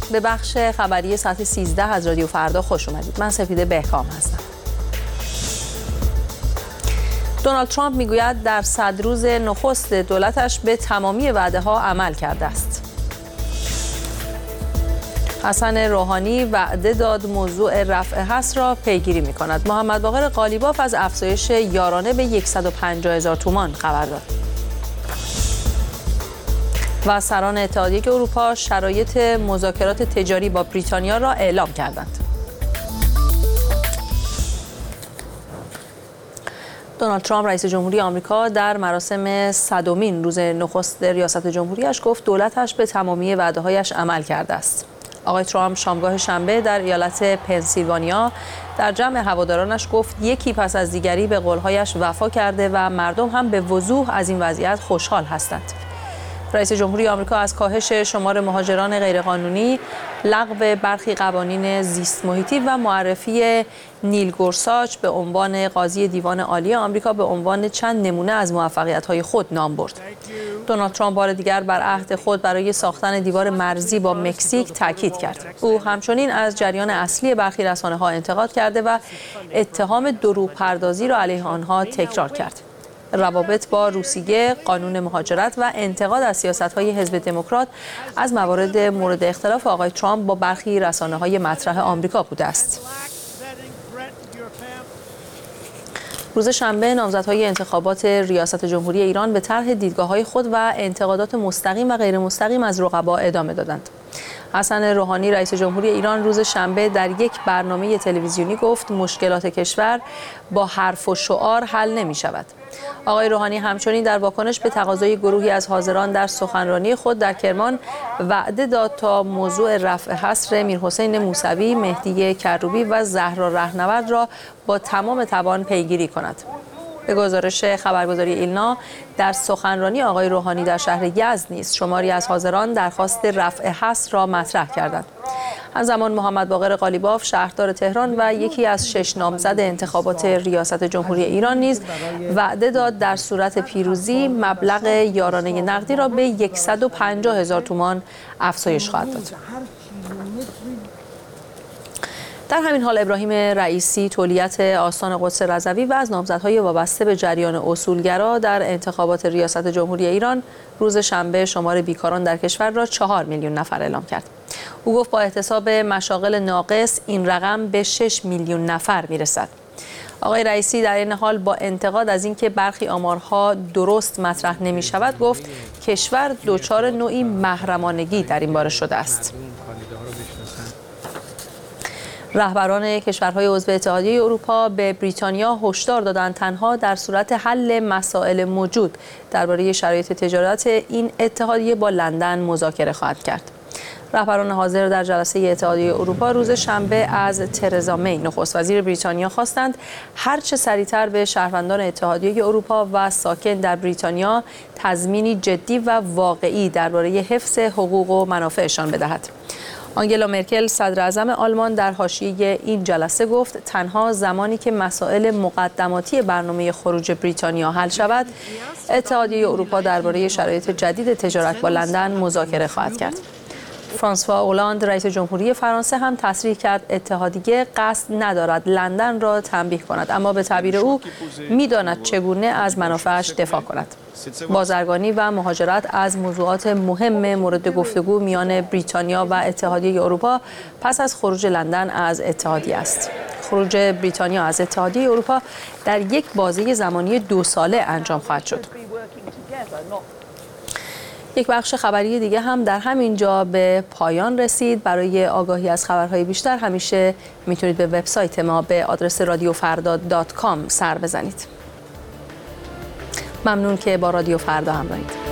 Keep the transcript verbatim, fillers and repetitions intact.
به بخش خبری ساعت سیزده از رادیو فردا خوش اومدید. من سپیده بهکام هستم. دونالد ترامپ میگوید در صد روز نخست دولتش به تمامی وعده ها عمل کرده است. حسن روحانی وعده داد موضوع رفع حصر را پیگیری می کند. محمد باقر قالیباف از افزایش یارانه به صد و پنجاه هزار تومان خبر داد. و سران اتحادیه اروپا شرایط مذاکرات تجاری با بریتانیا را اعلام کردند. دونالد ترامپ رئیس جمهوری آمریکا در مراسم صدمین روز نخست ریاست جمهوریش گفت دولتش به تمامی وعده‌هایش عمل کرده است. آقای ترامپ شامگاه شنبه در ایالت پنسیلوانیا در جمع هوادارانش گفت یکی پس از دیگری به قول‌هایش وفا کرده و مردم هم به وضوح از این وضعیت خوشحال هستند. رئیس جمهوری آمریکا از کاهش شمار مهاجران غیرقانونی، لغو برخی قوانین زیست محیطی و معرفی نیل گورساچ به عنوان قاضی دیوان عالی آمریکا به عنوان چند نمونه از موفقیت‌های خود نام برد. دونالد ترامپ بار دیگر بر عهد خود برای ساختن دیوار مرزی با مکزیک تاکید کرد. او همچنین از جریان اصلی برخی رسانه‌ها انتقاد کرده و اتهام دروغ پردازی را علیه آنها تکرار کرد. روابط با روسیه، قانون مهاجرت و انتقاد از سیاست‌های حزب دموکرات از موارد مورد اختلاف آقای ترامپ با برخی رسانه‌های مطرح آمریکا بوده است. روز شنبه نامزدهای انتخابات ریاست جمهوری ایران به طرح دیدگاه‌های خود و انتقادات مستقیم و غیر مستقیم از رقبا ادامه دادند. حسن روحانی رئیس جمهوری ایران روز شنبه در یک برنامه تلویزیونی گفت مشکلات کشور با حرف و شعار حل نمی شود. آقای روحانی همچنین در واکنش به تقاضای گروهی از حاضران در سخنرانی خود در کرمان وعده داد تا موضوع رفع حصر میرحسین موسوی، مهدی کروبی و زهرا رهنورد را با تمام توان پیگیری کند. به گزارش خبرگزاری ایلنا در سخنرانی آقای روحانی در شهر یزد نیز شماری از حاضران درخواست رفع حصر را مطرح کردند. همزمان محمد باقر قالیباف شهردار تهران و یکی از شش نامزد انتخابات ریاست جمهوری ایران نیز وعده داد در صورت پیروزی مبلغ یارانه نقدی را به صد و پنجاه هزار تومان افزایش خواهد داد. در همین حال ابراهیم رئیسی تولیت آستان قدس رضوی و از نامزدهای وابسته به جریان اصولگرا در انتخابات ریاست جمهوری ایران روز شنبه شمار بیکاران در کشور را چهار میلیون نفر اعلام کرد. او گفت با احتساب مشاغل ناقص این رقم به شش میلیون نفر میرسد. آقای رئیسی در این حال با انتقاد از اینکه برخی آمارها درست مطرح نمی شود گفت کشور دچار نوعی محرمانگی در این باره شده است. رهبران کشورهای عضو اتحادیه اروپا به بریتانیا هشدار دادند تنها در صورت حل مسائل موجود درباره شرایط تجارت این اتحادیه با لندن مذاکره خواهد کرد. رهبران حاضر در جلسه اتحادیه اروپا روز شنبه از ترزا می نخست وزیر بریتانیا خواستند هرچه سریعتر به شهروندان اتحادیه اروپا و ساکن در بریتانیا تضمینی جدی و واقعی درباره حفظ حقوق و منافعشان بدهد. آنگلا مرکل صدر اعظم آلمان در حاشیه این جلسه گفت تنها زمانی که مسائل مقدماتی برنامه خروج بریتانیا حل شود اتحادیه اروپا درباره شرایط جدید تجارت با لندن مذاکره خواهد کرد. فرانسوا اولاند رئیس جمهوری فرانسه هم تصریح کرد اتحادیه قصد ندارد لندن را تنبیه کند اما به تعبیر او می‌داند چگونه از منافعش دفاع کند. بازرگانی و مهاجرت از موضوعات مهم مورد گفتگو میان بریتانیا و اتحادیه اروپا پس از خروج لندن از اتحادیه است. خروج بریتانیا از اتحادیه اروپا در یک بازه زمانی دو ساله انجام خواهد شد. یک بخش خبری دیگه هم در همین جا به پایان رسید. برای آگاهی از خبرهای بیشتر همیشه میتونید به وبسایت ما به آدرس رادیو فردا دات کام سر بزنید. ممنون که با رادیو فردا همراهید.